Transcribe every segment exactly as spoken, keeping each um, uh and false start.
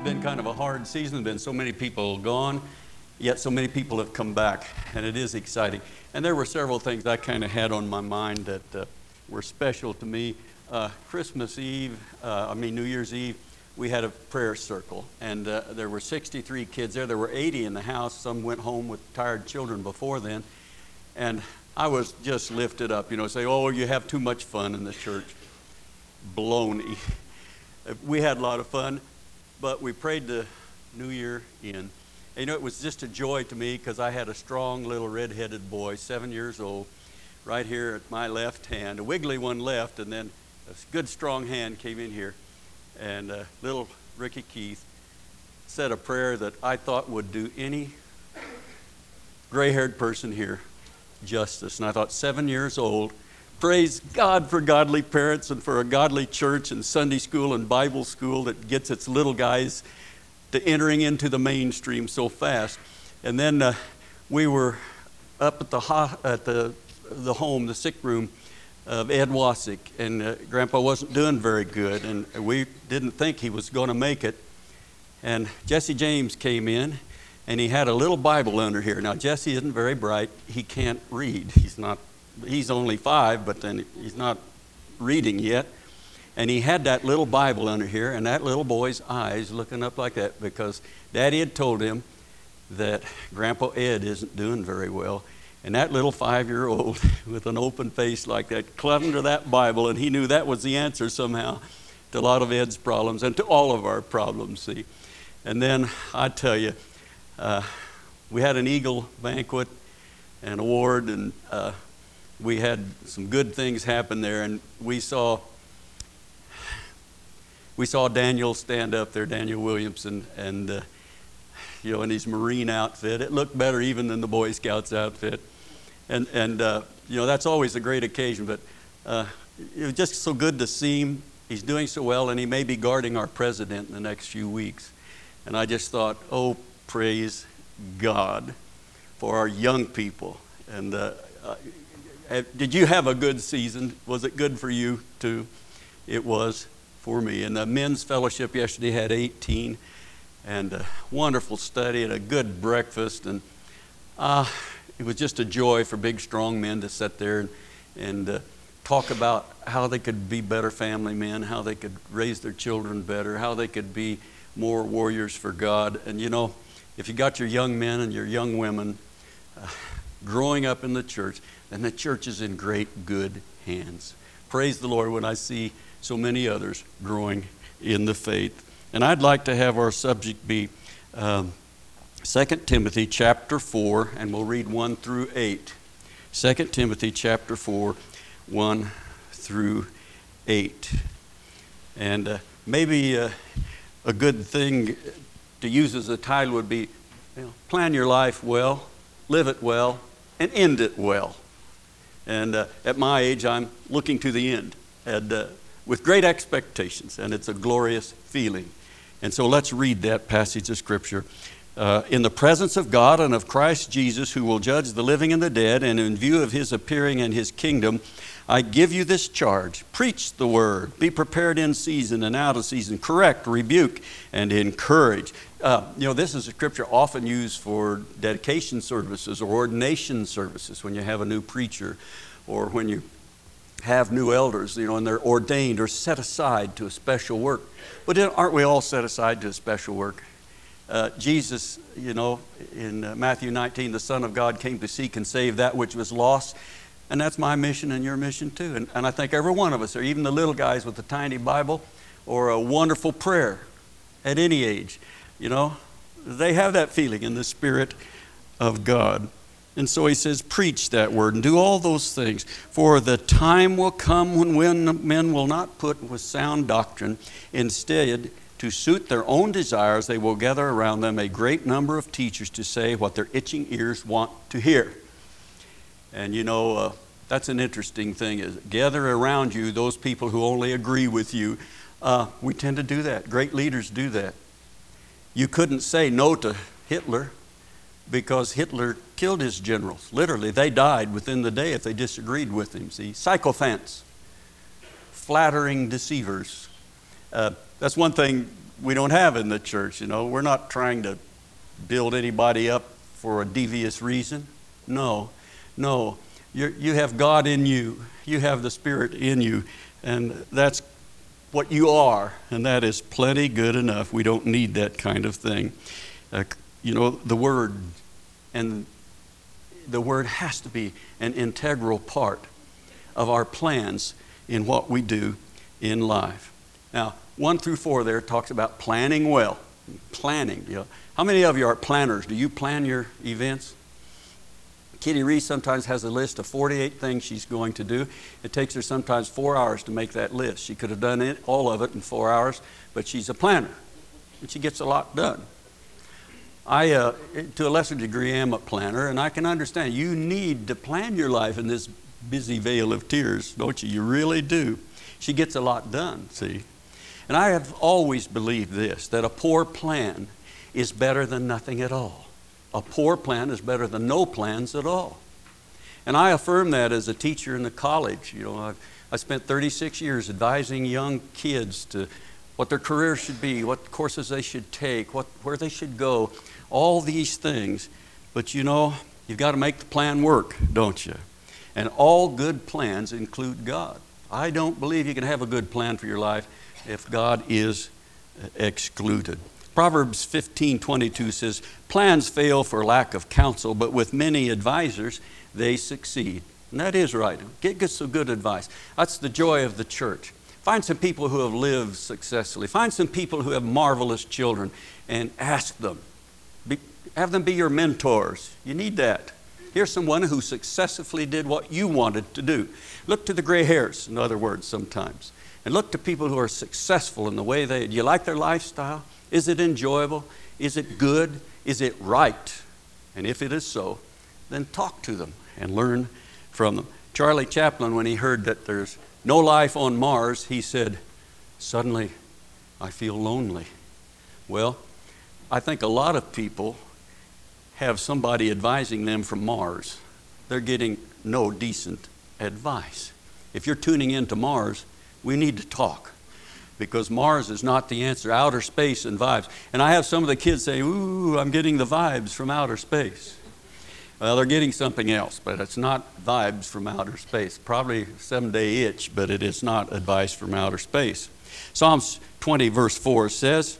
been kind of a hard season. There's been so many people gone, yet so many people have come back, and it is exciting. And there were several things I kind of had on my mind that uh, were special to me. Uh, Christmas Eve, uh, I mean New Year's Eve, we had a prayer circle, and uh, there were sixty-three kids there. There were eighty in the house. Some went home with tired children before then, and I was just lifted up, you know, say, oh, you have too much fun in the church. Baloney. We had a lot of fun, but we prayed the New Year in. And, you know, it was just a joy to me because I had a strong little red-headed boy, seven years old, right here at my left hand. A wiggly one left, and then a good strong hand came in here. And uh, little Ricky Keith said a prayer that I thought would do any gray-haired person here justice. And I thought, seven years old, praise God for godly parents and for a godly church and Sunday school and Bible school that gets its little guys to entering into the mainstream so fast. And then uh, we were up at the ho- at the the home, the sick room of Ed Wasick, and uh, Grandpa wasn't doing very good, and we didn't think he was going to make it. And Jesse James came in, and he had a little Bible under here. Now Jesse isn't very bright; he can't read. He's not. He's only five, but then he's not reading yet. And he had that little Bible under here, and that little boy's eyes looking up like that because Daddy had told him that Grandpa Ed isn't doing very well. And that little five-year-old with an open face like that clung to that Bible, and he knew that was the answer somehow to a lot of Ed's problems and to all of our problems, see. And then I tell you, uh, we had an Eagle banquet and award, and uh, we had some good things happen there, and we saw we saw Daniel stand up there, Daniel Williamson, and uh, you know, in his Marine outfit. It looked better even than the Boy Scouts outfit, and and uh, you know, that's always a great occasion. But uh, it was just so good to see him. He's doing so well, and he may be guarding our president in the next few weeks. And I just thought, oh, praise God for our young people. And uh, uh, did you have a good season? Was it good for you too? It was for me. And the men's fellowship yesterday had eighteen, and a wonderful study and a good breakfast. And uh, it was just a joy for big, strong men to sit there and, and uh, talk about how they could be better family men, how they could raise their children better, how they could be more warriors for God. And you know, if you got your young men and your young women uh, growing up in the church, then the church is in great, good hands. Praise the Lord when I see so many others growing in the faith. And I'd like to have our subject be um, Second Timothy chapter four, and we'll read one through eight. Second Timothy chapter four, one through eight. And uh, maybe uh, a good thing to use as a title would be, you know, plan your life well, live it well, and end it well. And uh, at my age, I'm looking to the end, and uh, with great expectations, and it's a glorious feeling. And so let's read that passage of Scripture. Uh, in the presence of God and of Christ Jesus, who will judge the living and the dead, and in view of his appearing and his kingdom, I give you this charge. Preach the word. Be prepared in season and out of season. Correct, rebuke, and encourage. Uh, you know, this is a scripture often used for dedication services or ordination services when you have a new preacher or when you have new elders, you know, and they're ordained or set aside to a special work. But aren't we all set aside to a special work? Uh, Jesus, you know, in uh, Matthew nineteen, the Son of God came to seek and save that which was lost. And that's my mission and your mission too. And, and I think every one of us, or even the little guys with the tiny Bible or a wonderful prayer at any age, you know, they have that feeling in the Spirit of God. And so he says, preach that word and do all those things. For the time will come when men will not put with sound doctrine. Instead, to suit their own desires, they will gather around them a great number of teachers to say what their itching ears want to hear. And you know, uh, that's an interesting thing, is gather around you those people who only agree with you. Uh, we tend to do that. Great leaders do that. You couldn't say no to Hitler because Hitler killed his generals. Literally, they died within the day if they disagreed with him. See, sycophants, flattering deceivers. Uh, that's one thing we don't have in the church. You know, we're not trying to build anybody up for a devious reason. No, no. You're, you have God in you. You have the Spirit in you. And that's what you are. And that is plenty good enough. We don't need that kind of thing. Uh, you know, the Word, and the Word has to be an integral part of our plans in what we do in life. Now, one through four there talks about planning well. Planning. You know. How many of you are planners? Do you plan your events? Kitty Reese sometimes has a list of forty-eight things she's going to do. It takes her sometimes four hours to make that list. She could have done it, all of it in four hours, but she's a planner, and she gets a lot done. I, uh, to a lesser degree, am a planner, and I can understand. You need to plan your life in this busy vale of tears, don't you? You really do. She gets a lot done, see. And I have always believed this, that a poor plan is better than nothing at all. A poor plan is better than no plans at all. And I affirm that as a teacher in the college. You know, I've, I spent thirty-six years advising young kids to what their career should be, what courses they should take, what, where they should go, all these things. But you know, you've got to make the plan work, don't you? And all good plans include God. I don't believe you can have a good plan for your life if God is excluded. Proverbs fifteen twenty-two says, plans fail for lack of counsel, but with many advisors, they succeed. And that is right. Get, get some good advice. That's the joy of the church. Find some people who have lived successfully. Find some people who have marvelous children and ask them. Be, have them be your mentors. You need that. Here's someone who successfully did what you wanted to do. Look to the gray hairs, in other words, sometimes. And look to people who are successful in the way they, do you like their lifestyle? Is it enjoyable? Is it good? Is it right? And if it is so, then talk to them and learn from them. Charlie Chaplin, when he heard that there's no life on Mars, he said, suddenly I feel lonely. Well, I think a lot of people have somebody advising them from Mars. They're getting no decent advice. If you're tuning into Mars, we need to talk, because Mars is not the answer. Outer space and vibes. And I have some of the kids say, ooh, I'm getting the vibes from outer space. Well, they're getting something else, but it's not vibes from outer space. Probably seven-day itch, but it is not advice from outer space. Psalms twenty verse four says,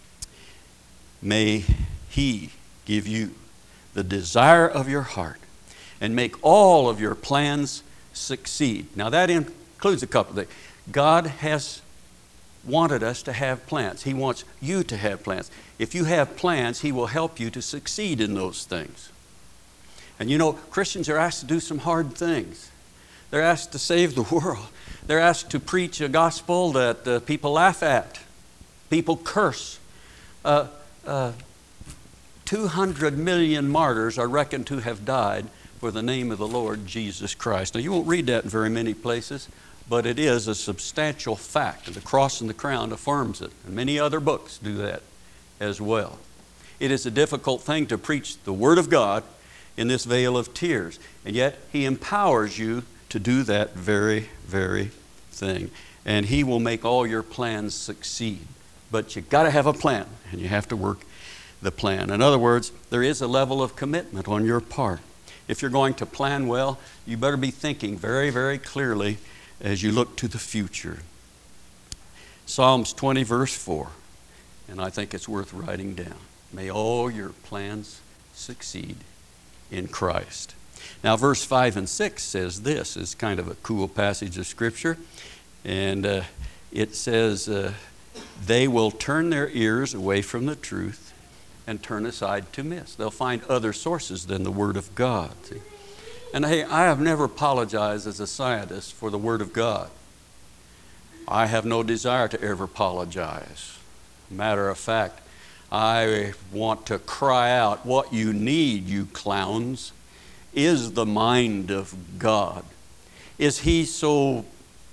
may He give you the desire of your heart and make all of your plans succeed. Now that includes a couple of things. God has wanted us to have plans. He wants you to have plans. If you have plans, He will help you to succeed in those things. And you know, Christians are asked to do some hard things. They're asked to save the world. They're asked to preach a gospel that uh, people laugh at, people curse. Uh, uh, two hundred million martyrs are reckoned to have died for the name of the Lord Jesus Christ. Now, you won't read that in very many places, but it is a substantial fact. And the Cross and the Crown affirms it. And many other books do that as well. It is a difficult thing to preach the Word of God in this vale of tears. And yet He empowers you to do that very, very thing. And He will make all your plans succeed. But you've got to have a plan, and you have to work the plan. In other words, there is a level of commitment on your part. If you're going to plan well, you better be thinking very, very clearly as you look to the future. Psalms twenty verse four, and I think it's worth writing down. May all your plans succeed in Christ. Now verse five and six says this, is kind of a cool passage of Scripture, and uh, it says, uh, they will turn their ears away from the truth and turn aside to myths. They'll find other sources than the Word of God. See? And hey, I have never apologized as a scientist for the Word of God. I have no desire to ever apologize. Matter of fact, I want to cry out, what you need, you clowns, is the mind of God. Is He so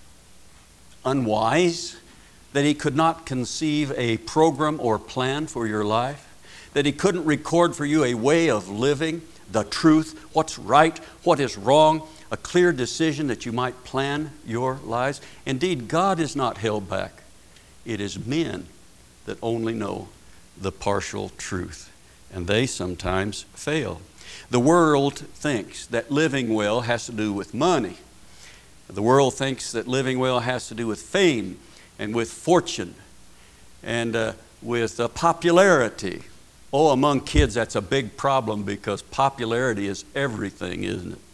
unwise that He could not conceive a program or plan for your life? That He couldn't record for you a way of living, the truth, what's right, what is wrong, a clear decision that you might plan your lives? Indeed, God is not held back. It is men that only know the partial truth, and they sometimes fail. The world thinks that living well has to do with money. The world thinks that living well has to do with fame and with fortune and uh, with uh, popularity. Oh, among kids, that's a big problem because popularity is everything, isn't it?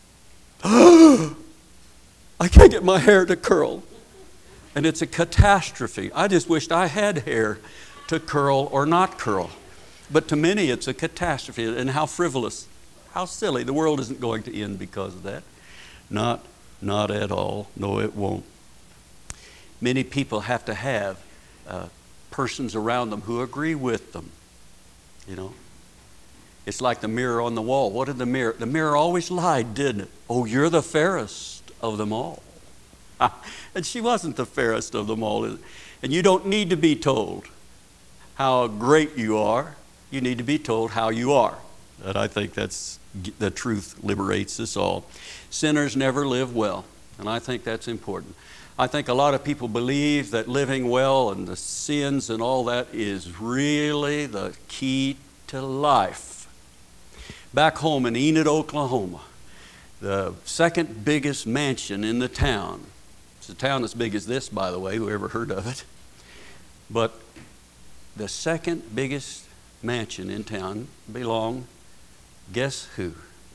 I can't get my hair to curl. And it's a catastrophe. I just wished I had hair to curl or not curl. But to many, it's a catastrophe. And how frivolous, how silly. The world isn't going to end because of that. Not, not at all. No, it won't. Many people have to have uh, persons around them who agree with them. You know, it's like the mirror on the wall. What did the mirror? The mirror always lied, didn't it? Oh, you're the fairest of them all. And she wasn't the fairest of them all. And you don't need to be told how great you are. You need to be told how you are. And I think that's the truth liberates us all. Sinners never live well, and I think that's important. I think a lot of people believe that living well and the sins and all that is really the key to life. Back home in Enid, Oklahoma, the second biggest mansion in the town. It's a town as big as this, by the way, whoever heard of it. But the second biggest mansion in town belonged, guess who?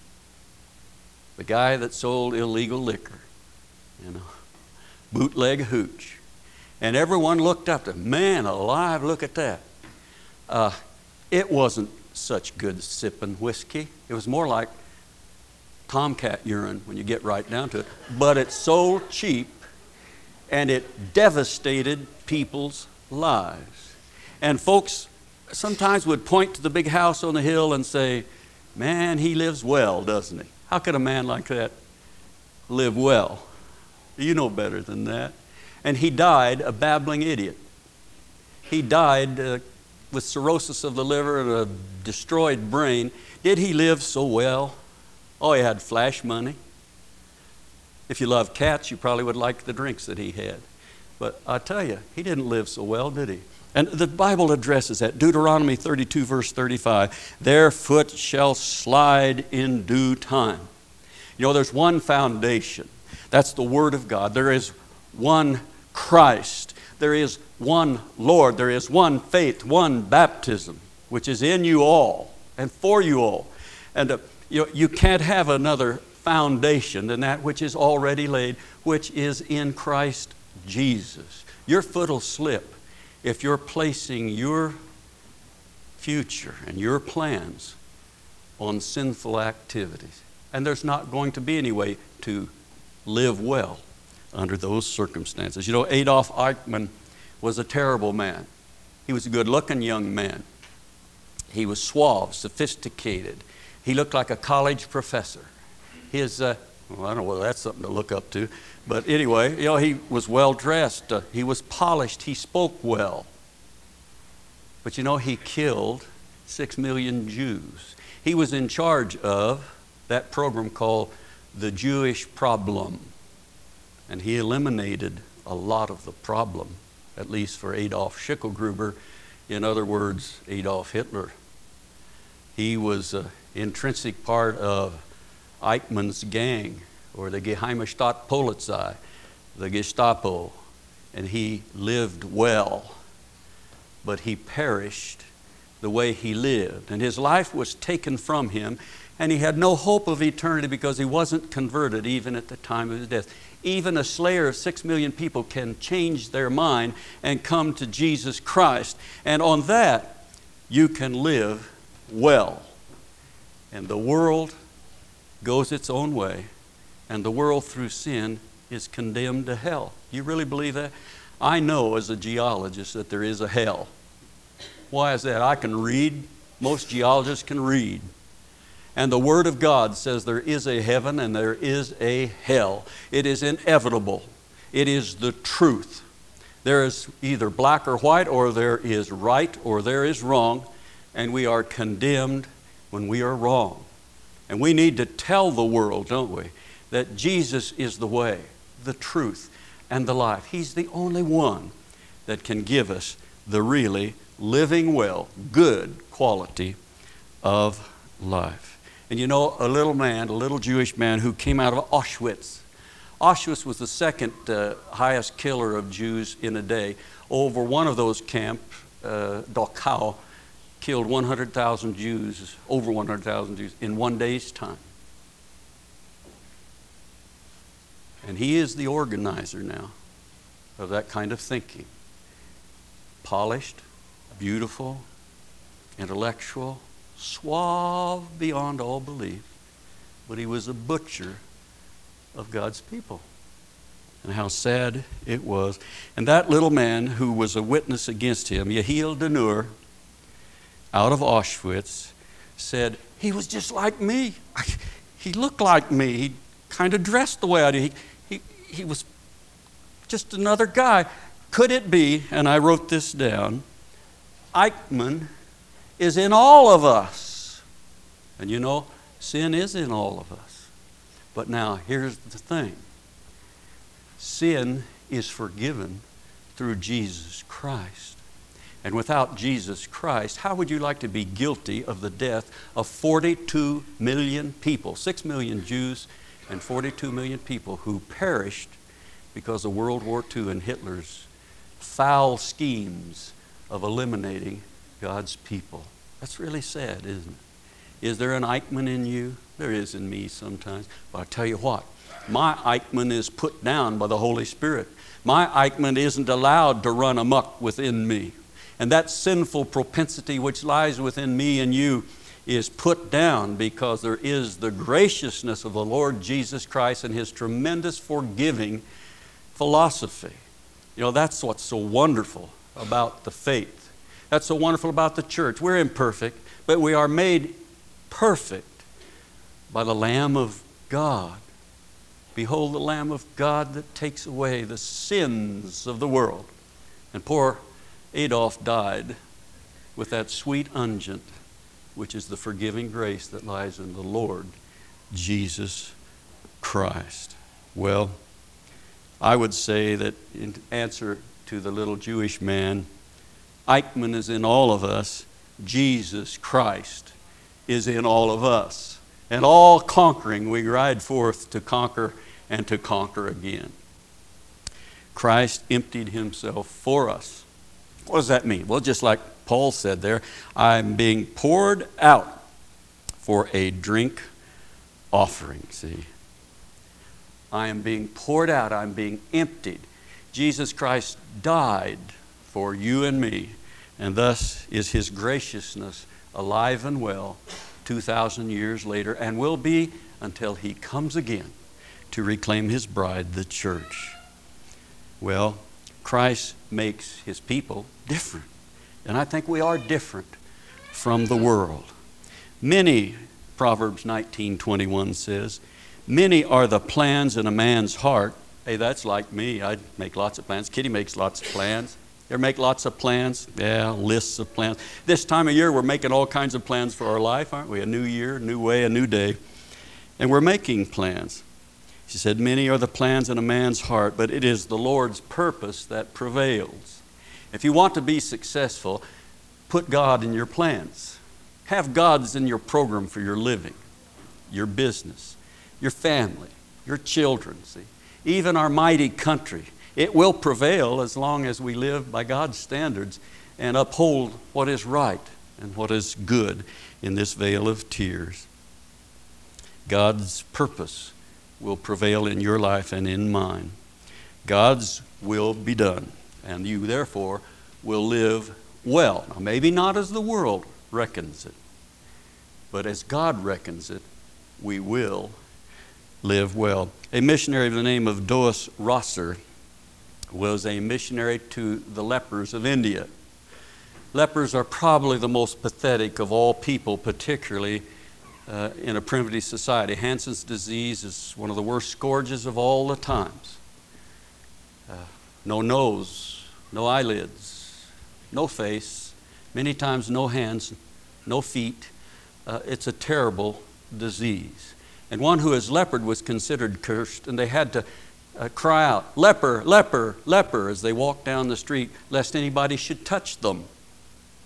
The guy that sold illegal liquor, you know, bootleg hooch. And everyone looked up to him. Man alive, look at that. Uh, it wasn't such good sipping whiskey. It was more like tomcat urine when you get right down to it. But it sold cheap, and it devastated people's lives. And folks sometimes would point to the big house on the hill and say, man, he lives well, doesn't he? How could a man like that live well? You know better than that. And he died a babbling idiot. He died uh, with cirrhosis of the liver and a destroyed brain. Did he live so well? Oh, he had flash money. If you love cats, you probably would like the drinks that he had. But I tell you, he didn't live so well, did he? And the Bible addresses that. Deuteronomy thirty-two, verse thirty-five. Their foot shall slide in due time. You know, there's one foundation. That's the Word of God. There is one Christ. There is one Lord. There is one faith, one baptism, which is in you all and for you all. And uh, you know, you can't have another foundation than that which is already laid, which is in Christ Jesus. Your foot will slip if you're placing your future and your plans on sinful activities. And there's not going to be any way to live well under those circumstances. You know, Adolf Eichmann was a terrible man. He was a good-looking young man. He was suave, sophisticated. He looked like a college professor. His, uh, well, I don't know whether that's something to look up to, but anyway, you know, he was well-dressed. Uh, he was polished. He spoke well. But you know, he killed six million Jews. He was in charge of that program called the Jewish Problem. And he eliminated a lot of the problem, at least for Adolf Schicklgruber. In other words, Adolf Hitler. He was an intrinsic part of Eichmann's gang, or the Geheime Staatspolizei, the Gestapo. And he lived well, but he perished the way he lived. And his life was taken from him, and he had no hope of eternity because he wasn't converted even at the time of his death. Even a slayer of six million people can change their mind and come to Jesus Christ. And on that, you can live well. And the world goes its own way, and the world through sin is condemned to hell. You really believe that? I know as a geologist that there is a hell. Why is that? I can read. Most geologists can read. And the Word of God says there is a heaven and there is a hell. It is inevitable. It is the truth. There is either black or white, or there is right or there is wrong, and we are condemned when we are wrong. And we need to tell the world, don't we, that Jesus is the way, the truth, and the life. He's the only one that can give us the really living well, good quality of life. And you know, a little man, a little Jewish man who came out of Auschwitz. Auschwitz was the second uh, highest killer of Jews in a day. Over one of those camps, uh, Dachau, killed one hundred thousand Jews, over one hundred thousand Jews, in one day's time. And he is the organizer now of that kind of thinking. Polished, beautiful, intellectual, suave beyond all belief, but he was a butcher of God's people. And how sad it was. And that little man who was a witness against him, Yehiel Denur, out of Auschwitz, said, he was just like me. He looked like me. He kind of dressed the way I did. He, he, he was just another guy. Could it be, and I wrote this down, Eichmann is in all of us. And you know, sin is in all of us. But now, here's the thing. Sin is forgiven through Jesus Christ. And without Jesus Christ, how would you like to be guilty of the death of forty-two million people, six million Jews and forty-two million people who perished because of World War Two and Hitler's foul schemes of eliminating God's people? That's really sad, isn't it? Is there an Eichmann in you? There is in me sometimes. But I tell you what, my Eichmann is put down by the Holy Spirit. My Eichmann isn't allowed to run amok within me. And that sinful propensity which lies within me and you is put down because there is the graciousness of the Lord Jesus Christ and His tremendous forgiving philosophy. You know, that's what's so wonderful about the faith. That's so wonderful about the church. We're imperfect, but we are made perfect by the Lamb of God. Behold the Lamb of God that takes away the sins of the world. And poor Adolf died with that sweet unguent, which is the forgiving grace that lies in the Lord Jesus Christ. Well, I would say that in answer to the little Jewish man, Eichmann is in all of us. Jesus Christ is in all of us. And all conquering, we ride forth to conquer and to conquer again. Christ emptied Himself for us. What does that mean? Well, just like Paul said there, I'm being poured out for a drink offering, see. I am being poured out. I'm being emptied. Jesus Christ died for you and me, and thus is His graciousness alive and well two thousand years later, and will be until He comes again to reclaim His bride, the church. Well, Christ makes His people different, and I think we are different from the world. Many, Proverbs nineteen twenty-one says, many are the plans in a man's heart. Hey, that's like me. I make lots of plans. Kitty makes lots of plans. You ever make lots of plans? Yeah, lists of plans. This time of year, we're making all kinds of plans for our life, aren't we? A new year, a new way, a new day. And we're making plans. She said, many are the plans in a man's heart, but it is the Lord's purpose that prevails. If you want to be successful, put God in your plans. Have God's in your program for your living, your business, your family, your children, see. Even our mighty country. It will prevail as long as we live by God's standards and uphold what is right and what is good in this vale of tears. God's purpose will prevail in your life and in mine. God's will be done, and you therefore will live well. Now, maybe not as the world reckons it, but as God reckons it, we will live well. A missionary of the name of Doas Rosser was a missionary to the lepers of India. Lepers are probably the most pathetic of all people, particularly uh, in a primitive society. Hansen's disease is one of the worst scourges of all the times. Uh, no nose, no eyelids, no face, many times no hands, no feet. Uh, it's a terrible disease. And one who is leopard was considered cursed, and they had to Uh, cry out, leper, leper, leper, as they walked down the street, lest anybody should touch them.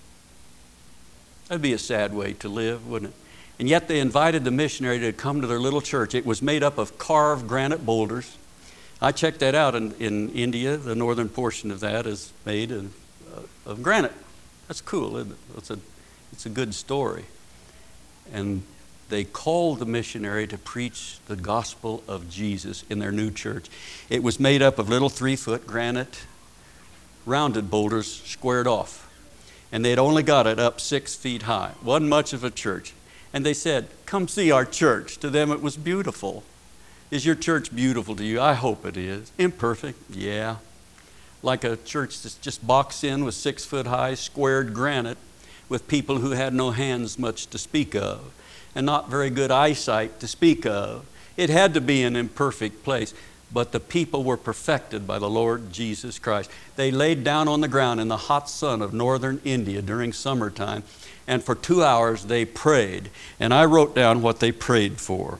That'd be a sad way to live, wouldn't it? And yet they invited the missionary to come to their little church. It was made up of carved granite boulders. I checked that out in, in India. The northern portion of that is made of, uh, of granite. That's cool, isn't it? It's a, it's a good story. And they called the missionary to preach the gospel of Jesus in their new church. It was made up of little three-foot granite, rounded boulders squared off. And they'd only got it up six feet high. Wasn't much of a church. And they said, come see our church. To them it was beautiful. Is your church beautiful to you? I hope it is. Imperfect? Yeah. Like a church that's just boxed in with six foot high squared granite with people who had no hands much to speak of and not very good eyesight to speak of. It had to be an imperfect place, but the people were perfected by the Lord Jesus Christ. They laid down on the ground in the hot sun of northern India during summertime, and for two hours they prayed. And I wrote down what they prayed for.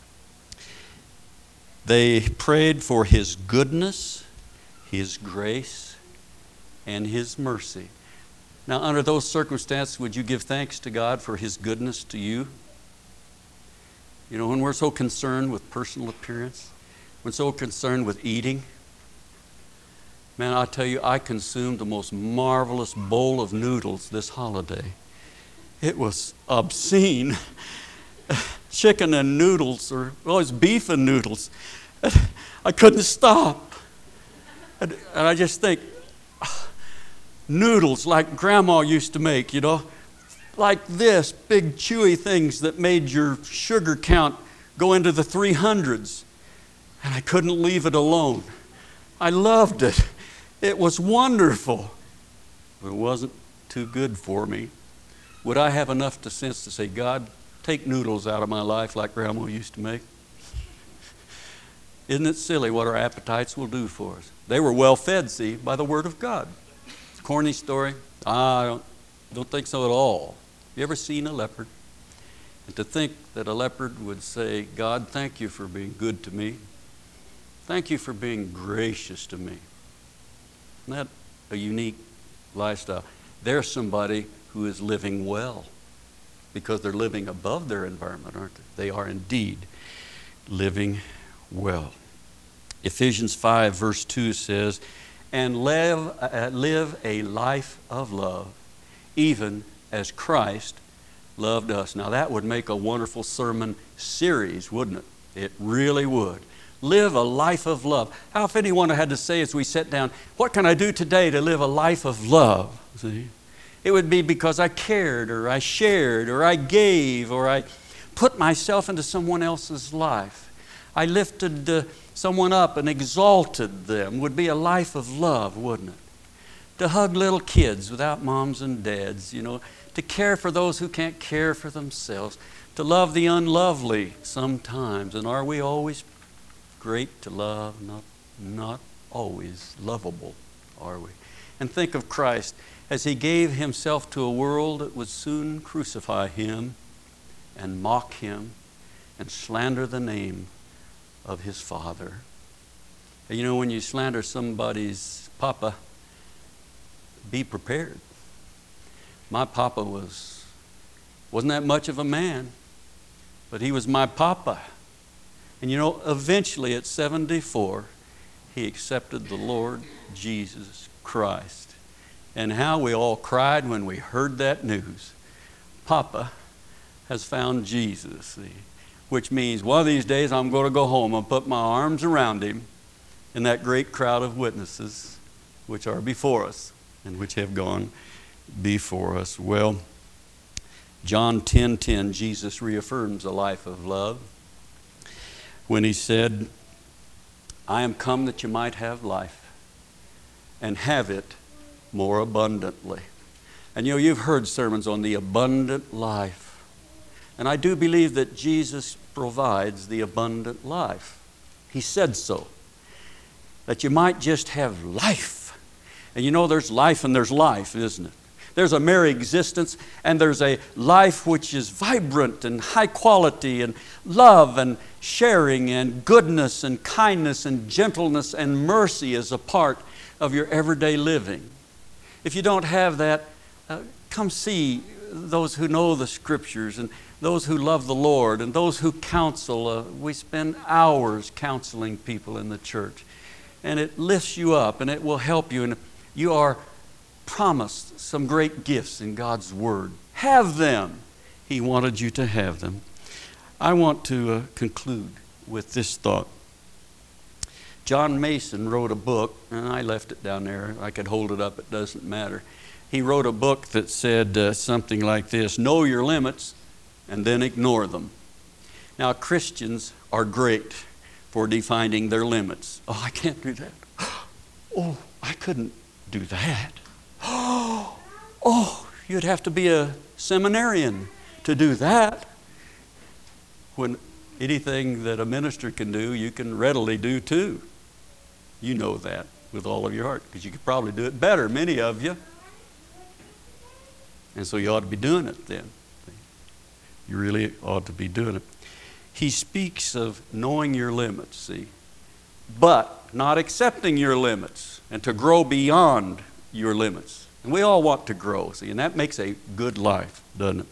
They prayed for His goodness, His grace, and His mercy. Now, under those circumstances, would you give thanks to God for His goodness to you? You know, when we're so concerned with personal appearance, when so concerned with eating, man, I tell you, I consumed the most marvelous bowl of noodles this holiday. It was obscene. Chicken and noodles, or well, it's beef and noodles. I couldn't stop. And, and I just think, noodles like Grandma used to make, you know, like this, big chewy things that made your sugar count go into the three hundreds. And I couldn't leave it alone. I loved it. It was wonderful. But it wasn't too good for me. Would I have enough to sense to say, God, take noodles out of my life like Grandma used to make? Isn't it silly what our appetites will do for us? They were well fed, see, by the Word of God. Corny story? I don't, don't think so at all. You ever seen a leopard? And to think that a leopard would say, God, thank you for being good to me. Thank you for being gracious to me. Isn't that a unique lifestyle? There's somebody who is living well because they're living above their environment, aren't they? They are indeed living well. Ephesians five verse two says, and live, uh, live a life of love, even as Christ loved us. Now that would make a wonderful sermon series, wouldn't it? It really would. Live a life of love. How if anyone had to say as we sat down, what can I do today to live a life of love? See? It would be because I cared, or I shared, or I gave, or I put myself into someone else's life. I lifted uh, someone up and exalted them. Would be a life of love, wouldn't it? To hug little kids without moms and dads, you know, to care for those who can't care for themselves, to love the unlovely sometimes. And are we always great to love? Not, not always lovable, are we? And think of Christ as He gave Himself to a world that would soon crucify Him and mock Him and slander the name of His Father. And you know, when you slander somebody's papa, be prepared. My papa was, wasn't that much of a man, but he was my papa. And you know, eventually at seventy-four, he accepted the Lord Jesus Christ. And how we all cried when we heard that news. Papa has found Jesus, see, which means one of these days I'm going to go home and put my arms around him in that great crowd of witnesses which are before us and which have gone before us. Well, John ten ten, Jesus reaffirms a life of love when He said, I am come that you might have life and have it more abundantly. And you know, you've heard sermons on the abundant life. And I do believe that Jesus provides the abundant life. He said so. That you might just have life. And you know, there's life and there's life, isn't it? There's a mere existence, and there's a life which is vibrant and high quality and love and sharing and goodness and kindness and gentleness and mercy is a part of your everyday living. If you don't have that, uh, come see those who know the Scriptures and those who love the Lord and those who counsel. Uh, we spend hours counseling people in the church. And it lifts you up and it will help you. And you are promised some great gifts in God's Word. Have them. He wanted you to have them. I want to uh, conclude with this thought. John Mason wrote a book, and I left it down there. I could hold it up, it doesn't matter. He wrote a book that said uh, something like this: know your limits and then ignore them. Now, Christians are great for defining their limits. Oh, I can't do that. Oh, I couldn't do that. Oh, oh, you'd have to be a seminarian to do that. When anything that a minister can do, you can readily do too. You know that with all of your heart, because you could probably do it better, many of you. And so you ought to be doing it then. You really ought to be doing it. He speaks of knowing your limits, see, but not accepting your limits and to grow beyond your limits. And we all want to grow, see, and that makes a good life, doesn't it?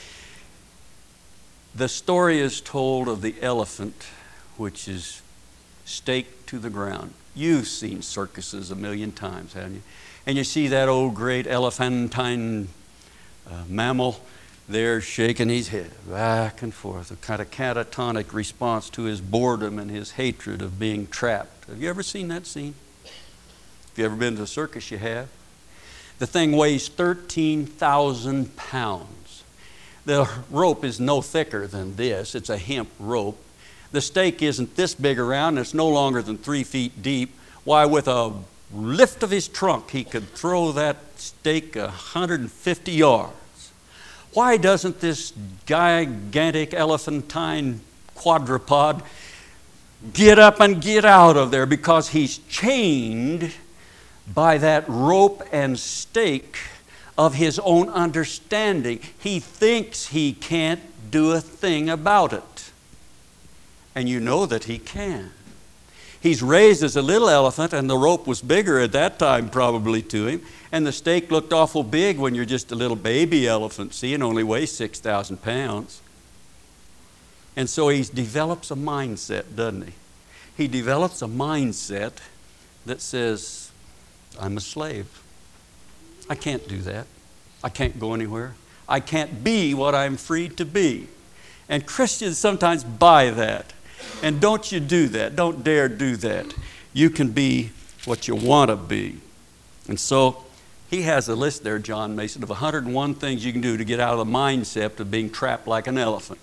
The story is told of the elephant, which is staked to the ground. You've seen circuses a million times, haven't you? And you see that old great elephantine uh, mammal there shaking his head back and forth, a kind of catatonic response to his boredom and his hatred of being trapped. Have you ever seen that scene? If you ever been to a circus, you have. The thing weighs thirteen thousand pounds. The rope is no thicker than this. It's a hemp rope. The stake isn't this big around. It's no longer than three feet deep. Why, with a lift of his trunk, he could throw that stake one hundred fifty yards. Why doesn't this gigantic elephantine quadruped get up and get out of there? Because he's chained by that rope and stake of his own understanding. He thinks he can't do a thing about it. And you know that he can. He's raised as a little elephant, and the rope was bigger at that time probably to him. And the stake looked awful big when you're just a little baby elephant, see, and only weighs six thousand pounds. And so he develops a mindset, doesn't he? He develops a mindset that says, I'm a slave. I can't do that. I can't go anywhere. I can't be what I'm free to be. And Christians sometimes buy that. And don't you do that. Don't dare do that. You can be what you want to be. And so he has a list there, John Mason, of one hundred and one things you can do to get out of the mindset of being trapped like an elephant.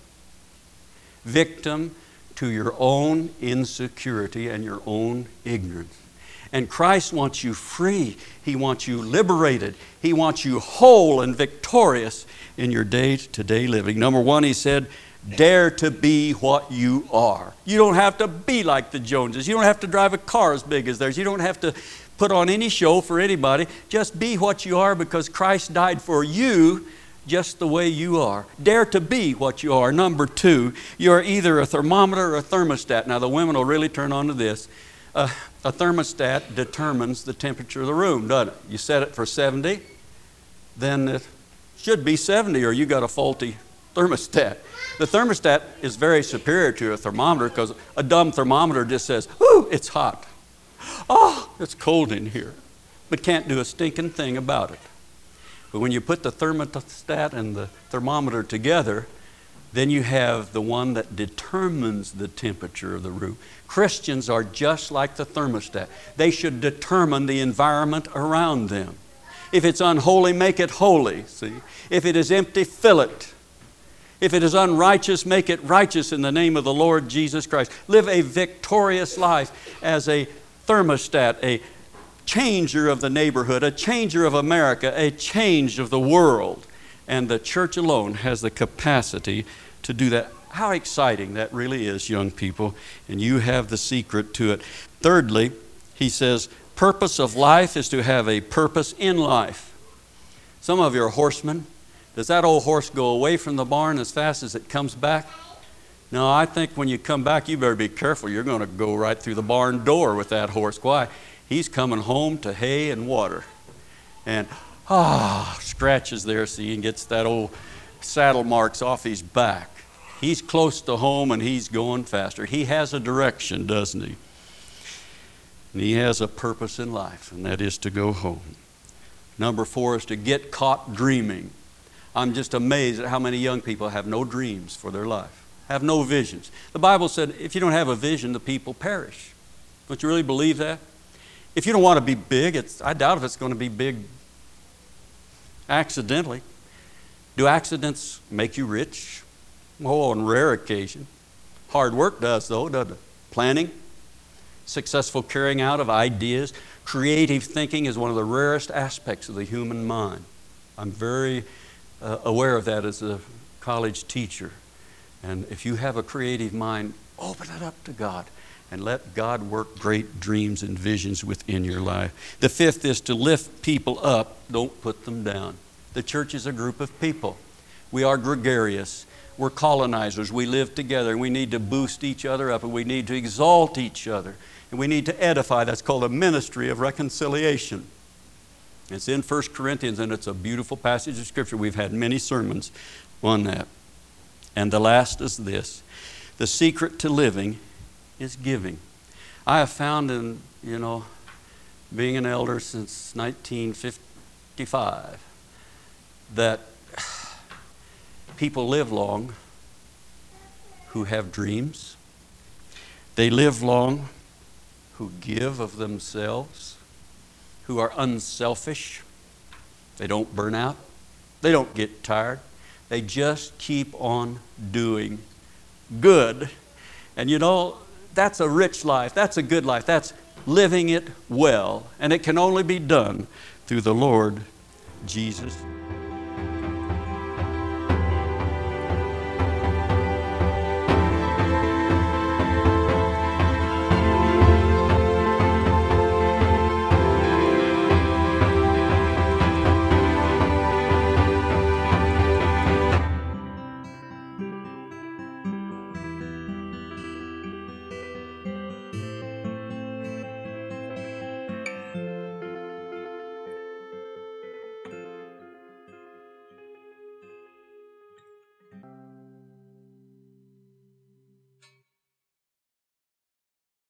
Victim to your own insecurity and your own ignorance. And Christ wants you free. He wants you liberated. He wants you whole and victorious in your day-to-day living. Number one, he said, dare to be what you are. You don't have to be like the Joneses. You don't have to drive a car as big as theirs. You don't have to put on any show for anybody. Just be what you are, because Christ died for you just the way you are. Dare to be what you are. Number two, you're either a thermometer or a thermostat. Now the women will really turn on to this. Uh, a thermostat determines the temperature of the room, doesn't it? You set it for seventy, then it should be seventy, or you got a faulty thermostat. The thermostat is very superior to a thermometer, because a dumb thermometer just says, "Ooh, it's hot. Oh, it's cold in here," but can't do a stinking thing about it. But when you put the thermostat and the thermometer together, then you have the one that determines the temperature of the room. Christians are just like the thermostat. They should determine the environment around them. If it's unholy, make it holy, see? If it is empty, fill it. If it is unrighteous, make it righteous in the name of the Lord Jesus Christ. Live a victorious life as a thermostat, a changer of the neighborhood, a changer of America, a change of the world. And the church alone has the capacity to do that. How exciting that really is, young people. And you have the secret to it. Thirdly, he says, purpose of life is to have a purpose in life. Some of you are horsemen. Does that old horse go away from the barn as fast as it comes back? No, I think when you come back, you better be careful. You're going to go right through the barn door with that horse. Why? He's coming home to hay and water. And ah, scratches there, see, and gets that old saddle marks off his back. He's close to home and he's going faster. He has a direction, doesn't he? And he has a purpose in life, and that is to go home. Number four is to get caught dreaming. I'm just amazed at how many young people have no dreams for their life, have no visions. The Bible said if you don't have a vision, the people perish. Don't you really believe that? If you don't want to be big, it's, I doubt if it's going to be big accidentally. Do accidents make you rich? Oh, on rare occasion. Hard work does, though, doesn't it? Planning, successful carrying out of ideas. Creative thinking is one of the rarest aspects of the human mind. I'm very uh, aware of that as a college teacher. And if you have a creative mind, open it up to God and let God work great dreams and visions within your life. The fifth is to lift people up, don't put them down. The church is a group of people. We are gregarious. We're colonizers. We live together, and we need to boost each other up, and we need to exalt each other, and we need to edify. That's called a ministry of reconciliation. It's in First Corinthians, and it's a beautiful passage of Scripture. We've had many sermons on that. And the last is this. The secret to living is giving. I have found in, you know, being an elder since nineteen fifty-five, that people live long who have dreams. They live long who give of themselves, who are unselfish. They don't burn out. They don't get tired. They just keep on doing good. And you know, that's a rich life. That's a good life. That's living it well. And it can only be done through the Lord Jesus